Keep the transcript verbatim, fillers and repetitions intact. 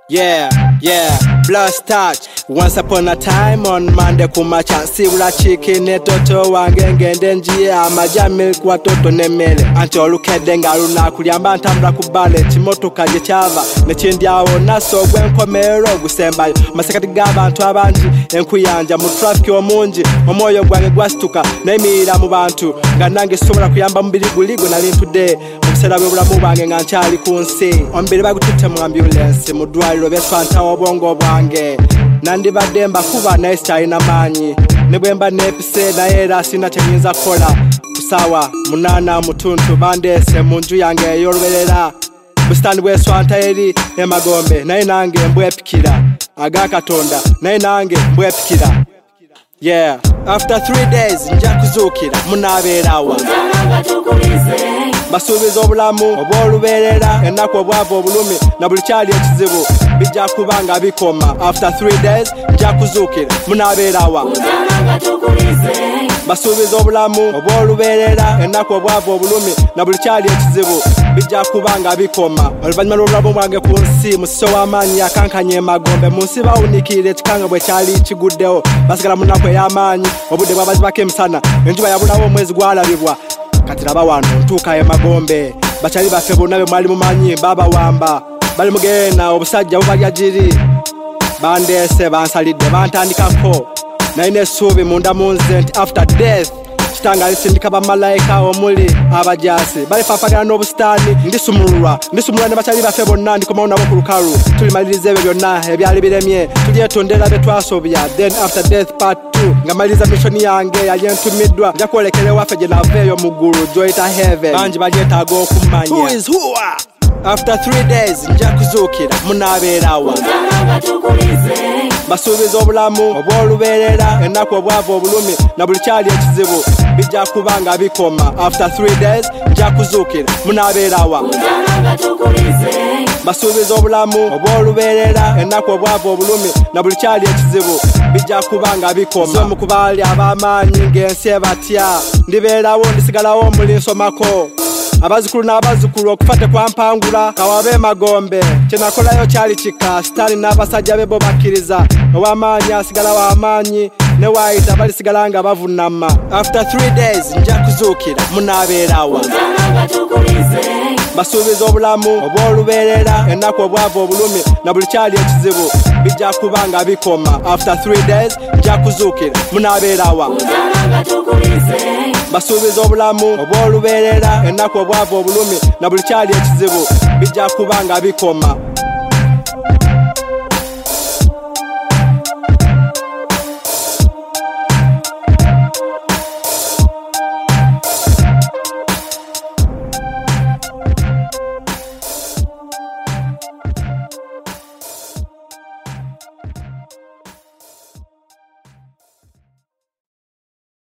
Yeah, yeah, blast touch. Once upon a time on Monday kumacha sibula chicken netoto wange ngende njia amajamil kwa toto nemele anti olukede ngaluna kulyamba ntambula kubale kimotoka gye kyava nekindyawo naso gwenkomero gusembayo masekati g'abantu abangi enkuyanja mu traffic omungi omwoyo gwange gwasituka nemirira mu bantu nga nange sobola kuyamba mubiri guligo nali ntudde okusera bwebulamu bwange nga nkyali ku nsi omubiri bagututte mu ambulance mu ddwaliro beswanta obwongo bwange nandibadde mbakuba naye sitalina maanyi ne bwe mba neepise naye era sina kyenyinza kukola kusaawa munaana mutuntu bandeese mu nju yange ey'oluberera busitani bweswanta eri emagombe naye nange mbwepikira aga katonda naye nange mbwepikira. Yeah, after three days nja kuzuukira munaabeerawa basuubiza obulamu obw'olubeerera ennaku obwavu obulumi na buli kyali ekizibu bijja kuba nga bikoma. After three days nja kuzuukira munaabeerawa basuubiza obulamu obw'olubeerera ennaku obwavu obulumi na buli kyali ekizibu bijja kuba nga bikoma. Oluvannyuma lw'obulamu bwange ku nsi musiso w'amaanyi yakankanya emagombe mu nsi bawuniikirira ekikanga bwe kyali kiguddewo basigala mu nnaku ey'amaanyi obudde bwabazibako emisana enjuba yabulawo omwezi gwalabibwa kati laba wano ntuuka emagombe bakyali baffe bonna be mwali mumanyi babawamba bali mugenda obusajja bubalya giri bandeese bansalidde bantandikako naye n'essuubi munda mu nze nti after death kitanga alisindika bamalayika omuli abajaasi balifafagana n'obusitaani ndisumululwa ndisumululwa ne bakyali baffe bonna ndikomawo nabo ku lukalu tulimaliriza ebyo byonna ebyali biremye tulyetondera bye twasobya then after death part two nga maliriza mishoni yange yali entumiddwa nja kwolekera ewaffe gye naveeyo mu ggulu gyoyita heaven bangi balyetaaga okumanya. Who is who? After three days nja kuzuukira munaabeerawa basuubiza obulamu obw'olubeerera ennaku obwavu obulumi na buli kyali ekizibu bijja kuba nga bikoma. After three days nja kuzuukira munaabeerawa basuubiza obulamu obw'olubeerera ennaku obwavu obulumi na buli kyali ekizibu bijja kuba nga bikoma. Omu ku baali ab'amaanyi ng'ensi ebatya ndibeerawo ndisigalawo muli nsomako abazukulu n'abazukulu okufa tekwampangula kawabe emagombe kyenakolayo kyali kika sitaani n'abasajja be bo bakkiriza ow'amaanyi asigala w'amaanyi ne waayita balisigala nga bavunnama. After three days nja kuzuukira munaabeerawa basuubiza obulamu obw'olubeerera ennaku obwavu obulumi na buli kyali ekizibu bijja kuba nga bikoma. After three days nja kuzuukira munaabeerawa basuubiza obulamu obw'olubeerera ennaku obwavu obulumi na buli kyali ekizibu bijja kuba nga bikoma.